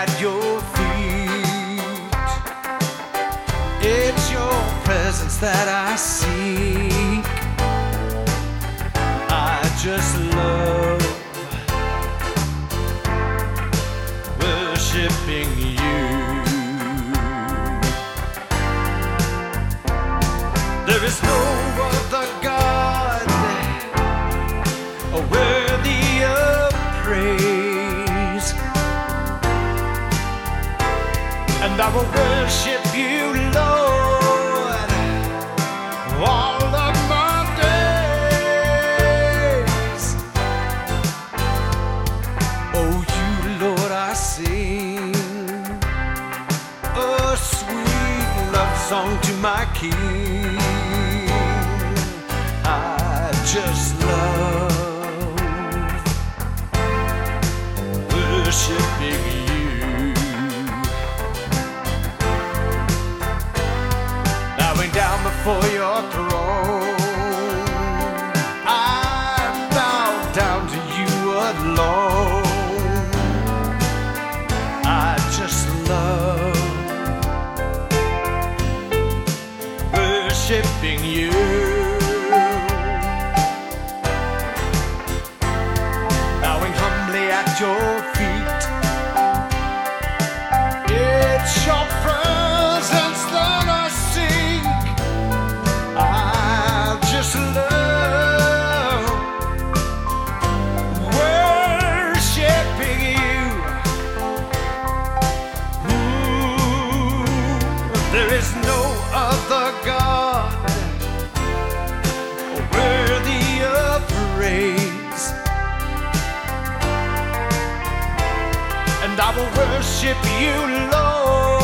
at your feet. It's your presence that I seek. I just love worshiping you. There is no other God worthy of praise, and I will worship you, Lord, all of my days. Oh, you, Lord, I sing a sweet love song to my King. I just love worshiping you. Bowing down before your throne, I bow down to you alone. I just love worshiping you. Bowing humbly at your feet, it's your presence that I seek. I just love worshiping you. Ooh, there is no other God worthy of praise, and I will worship you, Lord.